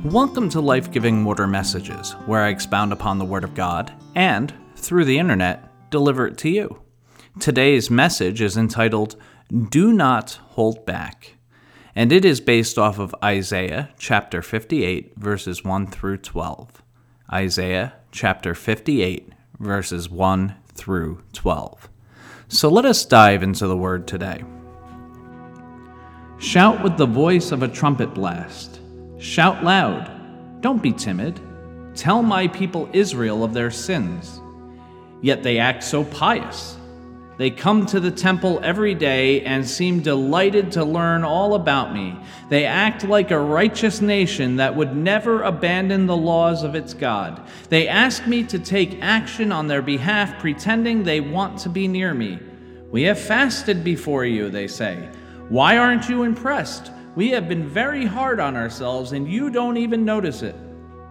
Welcome to Life-Giving Water Messages, where I expound upon the Word of God and, through the internet, deliver it to you. Today's message is entitled, Do Not Hold Back, and it is based off of Isaiah chapter 58, verses 1 through 12. Isaiah chapter 58, verses 1 through 12. So let us dive into the Word today. Shout with the voice of a trumpet blast. Shout loud. Don't be timid. Tell my people Israel of their sins. Yet they act so pious. They come to the temple every day and seem delighted to learn all about me. They act like a righteous nation that would never abandon the laws of its God. They ask me to take action on their behalf, pretending they want to be near me. We have fasted before you, they say. Why aren't you impressed? We have been very hard on ourselves, and you don't even notice it.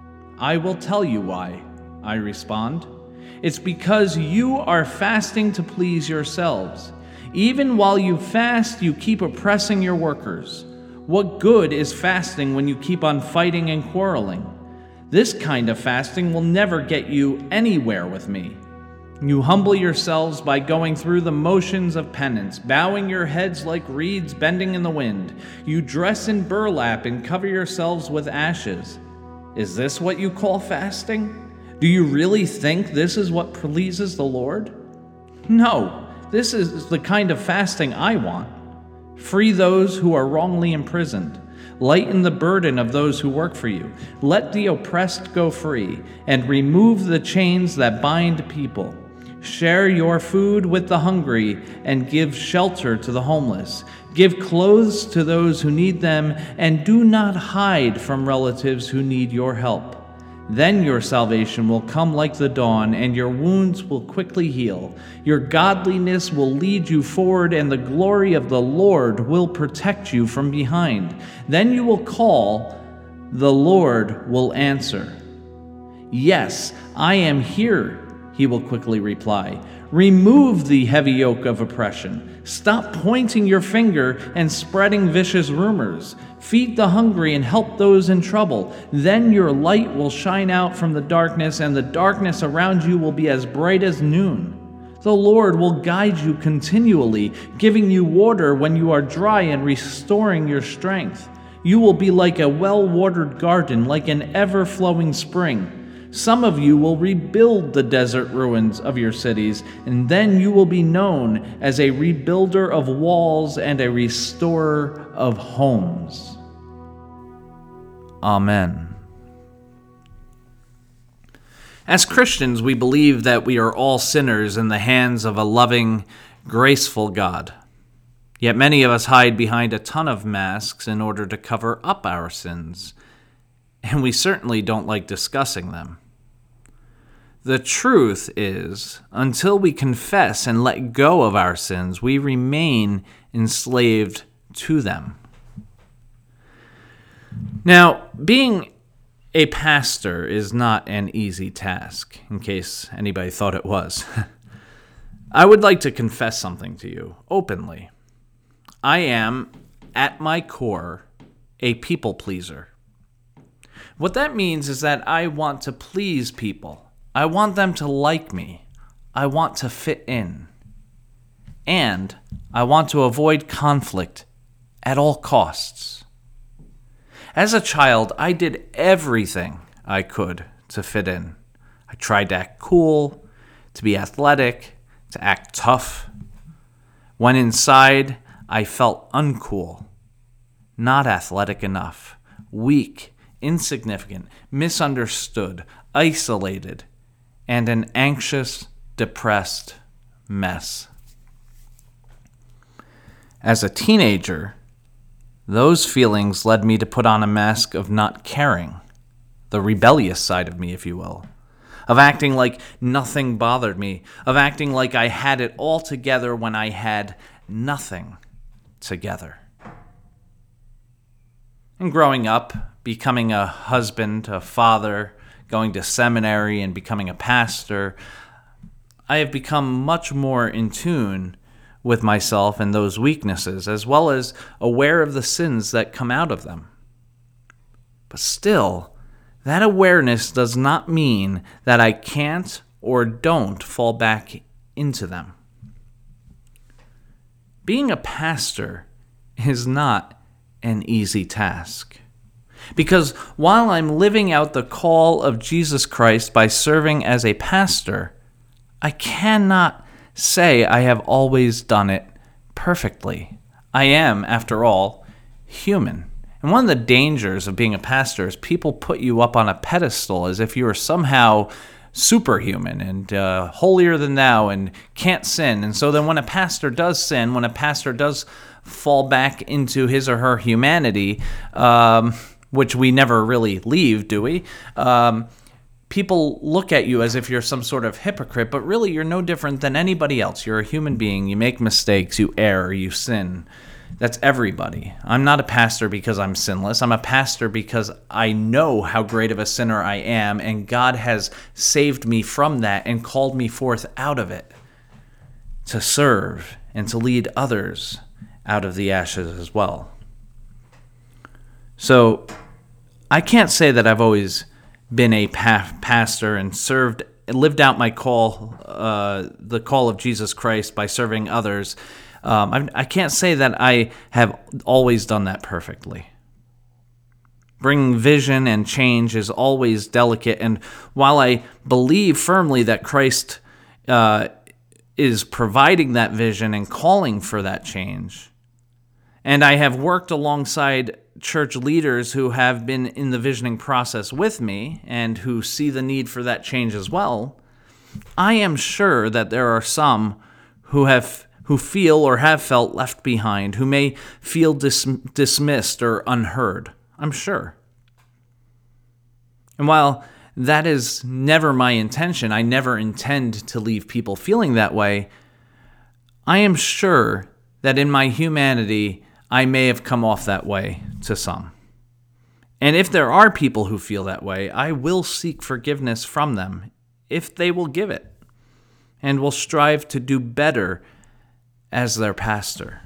I will tell you why, I respond. It's because you are fasting to please yourselves. Even while you fast, you keep oppressing your workers. What good is fasting when you keep on fighting and quarreling? This kind of fasting will never get you anywhere with me. You humble yourselves by going through the motions of penance, bowing your heads like reeds bending in the wind. You dress in burlap and cover yourselves with ashes. Is this what you call fasting? Do you really think this is what pleases the Lord? No, this is the kind of fasting I want. Free those who are wrongly imprisoned. Lighten the burden of those who work for you. Let the oppressed go free, and remove the chains that bind people. Share your food with the hungry, and give shelter to the homeless. Give clothes to those who need them, and do not hide from relatives who need your help. Then your salvation will come like the dawn, and your wounds will quickly heal. Your godliness will lead you forward, and the glory of the Lord will protect you from behind. Then you will call, the Lord will answer. Yes, I am here, he will quickly reply. Remove the heavy yoke of oppression. Stop pointing your finger and spreading vicious rumors. Feed the hungry and help those in trouble. Then your light will shine out from the darkness, and the darkness around you will be as bright as noon. The Lord will guide you continually, giving you water when you are dry and restoring your strength. You will be like a well-watered garden, like an ever-flowing spring. Some of you will rebuild the desert ruins of your cities, and then you will be known as a rebuilder of walls and a restorer of homes. Amen. As Christians, we believe that we are all sinners in the hands of a loving, graceful God. Yet many of us hide behind a ton of masks in order to cover up our sins, and we certainly don't like discussing them. The truth is, until we confess and let go of our sins, we remain enslaved to them. Now, being a pastor is not an easy task, in case anybody thought it was. I would like to confess something to you, openly. I am, at my core, a people pleaser. What that means is that I want to please people. I want them to like me. I want to fit in. And I want to avoid conflict at all costs. As a child, I did everything I could to fit in. I tried to act cool, to be athletic, to act tough. When inside, I felt uncool, not athletic enough, weak, insignificant, misunderstood, isolated, and an anxious, depressed mess. As a teenager, those feelings led me to put on a mask of not caring, the rebellious side of me, if you will, of acting like nothing bothered me, of acting like I had it all together when I had nothing together. And growing up, becoming a husband, a father, going to seminary and becoming a pastor, I have become much more in tune with myself and those weaknesses, as well as aware of the sins that come out of them. But still, that awareness does not mean that I can't or don't fall back into them. Being a pastor is not an easy task. Because while I'm living out the call of Jesus Christ by serving as a pastor, I cannot say I have always done it perfectly. I am, after all, human. And one of the dangers of being a pastor is people put you up on a pedestal as if you are somehow superhuman and holier than thou and can't sin. And so then when a pastor does sin, when a pastor does fall back into his or her humanity, which we never really leave, do we? People look at you as if you're some sort of hypocrite, but really you're no different than anybody else. You're a human being. You make mistakes. You err. You sin. That's everybody. I'm not a pastor because I'm sinless. I'm a pastor because I know how great of a sinner I am, and God has saved me from that and called me forth out of it to serve and to lead others out of the ashes as well. So I can't say that I've always been a pastor and lived out my call, the call of Jesus Christ by serving others. I can't say that I have always done that perfectly. Bringing vision and change is always delicate, and while I believe firmly that Christ is providing that vision and calling for that change, and I have worked alongside church leaders who have been in the visioning process with me and who see the need for that change as well, I am sure that there are some who feel or have felt left behind, who may feel dismissed or unheard. I'm sure. And while that is never my intention, I never intend to leave people feeling that way, I am sure that in my humanity, I may have come off that way to some. And if there are people who feel that way, I will seek forgiveness from them if they will give it, and will strive to do better as their pastor.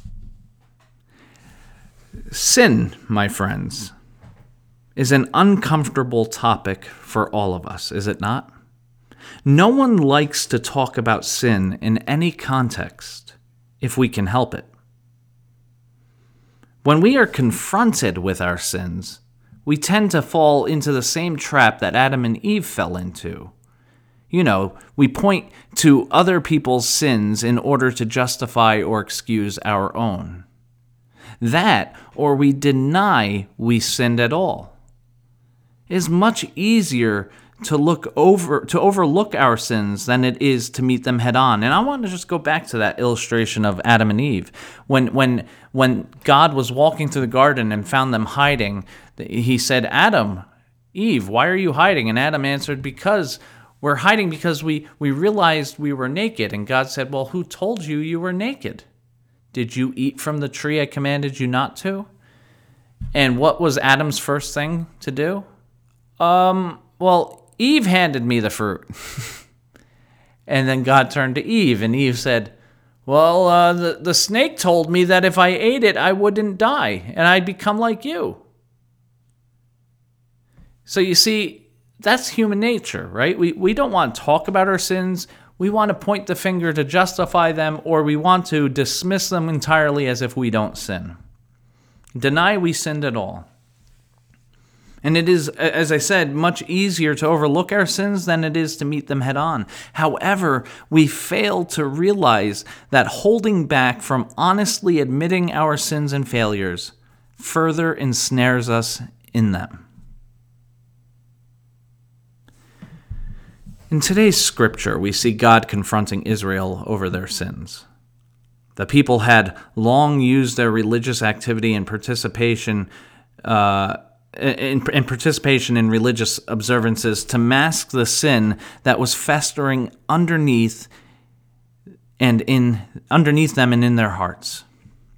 Sin, my friends, is an uncomfortable topic for all of us, is it not? No one likes to talk about sin in any context if we can help it. When we are confronted with our sins, we tend to fall into the same trap that Adam and Eve fell into. We point to other people's sins in order to justify or excuse our own. That, or we deny we sinned at all. It is much easier to overlook our sins than it is to meet them head on. And I want to just go back to that illustration of Adam and Eve. When God was walking through the garden and found them hiding, he said, "Adam, Eve, why are you hiding?" And Adam answered, "Because we're hiding because we realized we were naked." And God said, "Well, who told you you were naked? Did you eat from the tree I commanded you not to?" And what was Adam's first thing to do? Well, Eve handed me the fruit. And then God turned to Eve, and Eve said, "Well, the snake told me that if I ate it, I wouldn't die, and I'd become like you." So you see, that's human nature, right? We don't want to talk about our sins. We want to point the finger to justify them, or we want to dismiss them entirely as if we don't sin. Deny we sinned at all. And it is, as I said, much easier to overlook our sins than it is to meet them head on. However, we fail to realize that holding back from honestly admitting our sins and failures further ensnares us in them. In today's scripture, we see God confronting Israel over their sins. The people had long used their religious activity and participation in religious observances to mask the sin that was festering underneath them and in their hearts.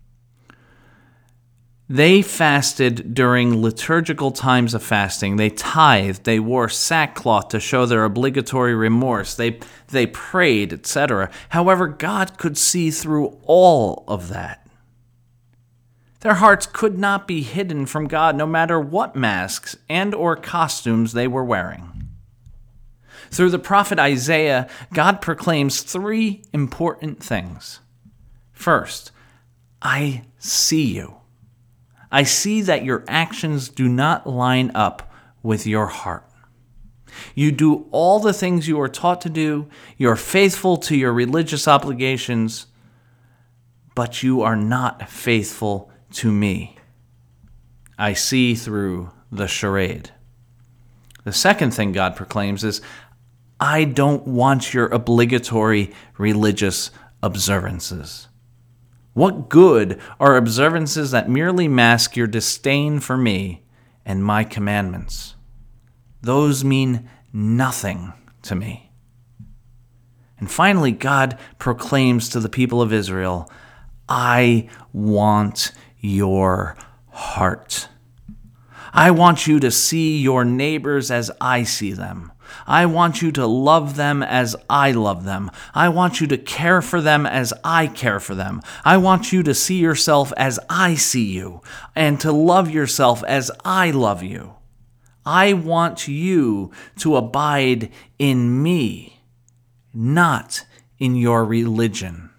They fasted during liturgical times of fasting. They tithed. They wore sackcloth to show their obligatory remorse. They prayed, etc. However, God could see through all of that. Their hearts could not be hidden from God no matter what masks and or costumes they were wearing. Through the prophet Isaiah, God proclaims three important things. First, I see you. I see that your actions do not line up with your heart. You do all the things you are taught to do. You're faithful to your religious obligations, but you are not faithful to me. I see through the charade. The second thing God proclaims is, I don't want your obligatory religious observances. What good are observances that merely mask your disdain for me and my commandments? Those mean nothing to me. And finally, God proclaims to the people of Israel, I want your heart. I want you to see your neighbors as I see them. I want you to love them as I love them. I want you to care for them as I care for them. I want you to see yourself as I see you, and to love yourself as I love you. I want you to abide in me, not in your religion.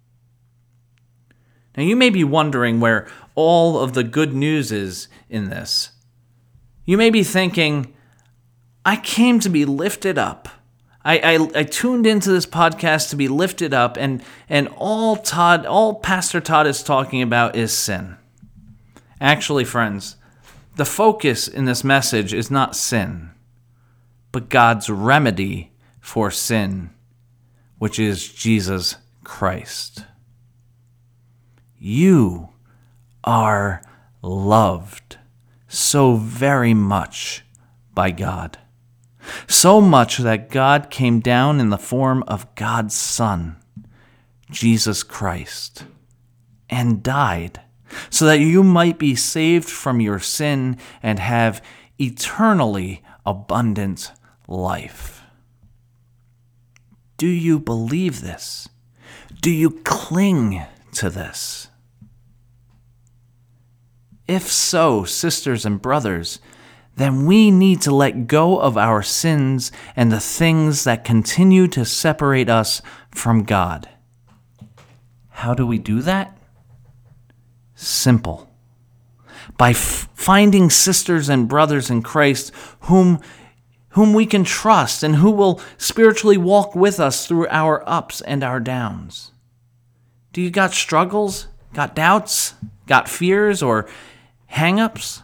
Now, you may be wondering where all of the good news is in this. You may be thinking, I came to be lifted up. I tuned into this podcast to be lifted up, and all Pastor Todd is talking about is sin. Actually, friends, the focus in this message is not sin, but God's remedy for sin, which is Jesus Christ. You are loved so very much by God. So much that God came down in the form of God's Son, Jesus Christ, and died so that you might be saved from your sin and have eternally abundant life. Do you believe this? Do you cling to this? If so, sisters and brothers, then we need to let go of our sins and the things that continue to separate us from God. How do we do that? Simple. By finding sisters and brothers in Christ whom we can trust and who will spiritually walk with us through our ups and our downs. Do you got struggles? Got doubts? Got fears or hang-ups?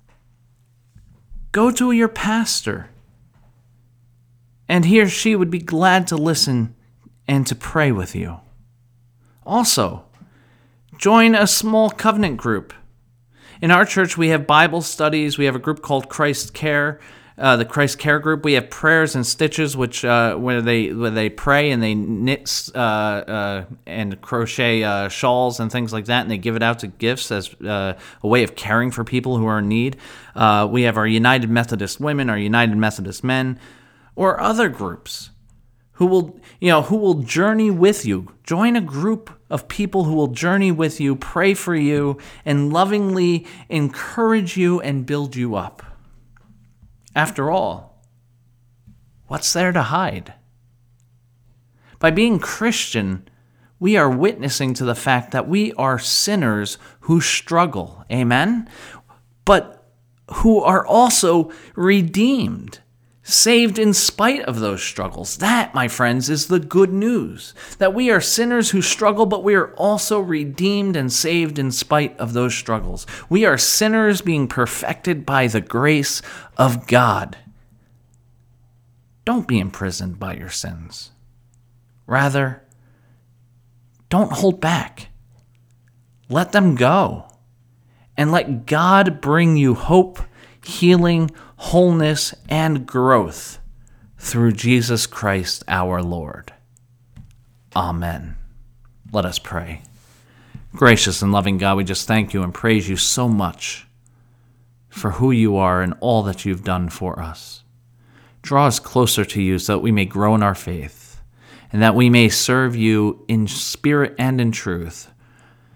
Go to your pastor, and he or she would be glad to listen and to pray with you. Also, join a small covenant group. In our church, we have Bible studies. We have a group called Christ Care, the Christ Care group. We have prayers and stitches, which where they pray and they knit and crochet shawls and things like that, and they give it out to gifts as a way of caring for people who are in need. We have our United Methodist Women, our United Methodist Men, or other groups who will journey with you. Join a group of people who will journey with you, pray for you, and lovingly encourage you and build you up. After all, what's there to hide? By being Christian, we are witnessing to the fact that we are sinners who struggle, amen? But who are also redeemed, saved in spite of those struggles. That, my friends, is the good news. That we are sinners who struggle, but we are also redeemed and saved in spite of those struggles. We are sinners being perfected by the grace of God. Don't be imprisoned by your sins. Rather, don't hold back. Let them go. And let God bring you hope, healing, wholeness, and growth through Jesus Christ our Lord. Amen. Let us pray. Gracious and loving God, we just thank you and praise you so much for who you are and all that you've done for us. Draw us closer to you so that we may grow in our faith and that we may serve you in spirit and in truth,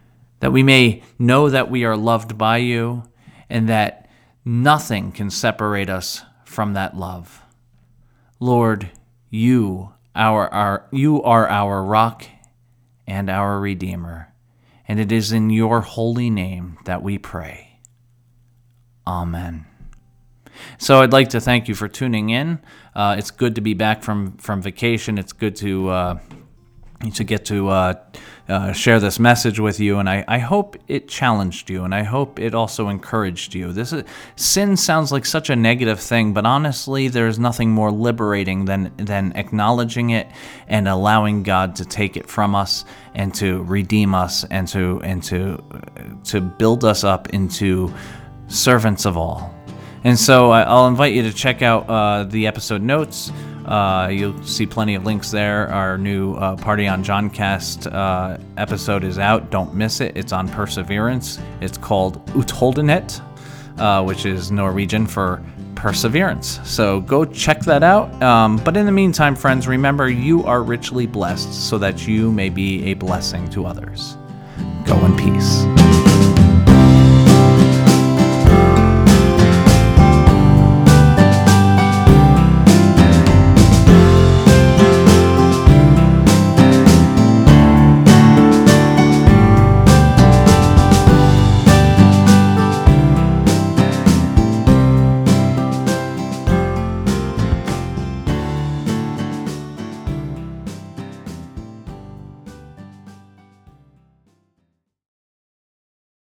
that we may know that we are loved by you, and that nothing can separate us from that love. Lord, you are our rock and our Redeemer, and it is in your holy name that we pray. Amen. So I'd like to thank you for tuning in. It's good to be back from vacation. It's good to get to share this message with you, and I hope it challenged you, and I hope it also encouraged you. Sin sounds like such a negative thing, but honestly, there's nothing more liberating than acknowledging it and allowing God to take it from us and to redeem us and to build us up into servants of all. And so I'll invite you to check out the episode notes. You'll see plenty of links there. Our new Party on Johncast episode is out. Don't miss it. It's on perseverance. It's called Utholdenhet, which is Norwegian for perseverance. So go check that out. But in the meantime, friends, remember you are richly blessed so that you may be a blessing to others. Go in peace.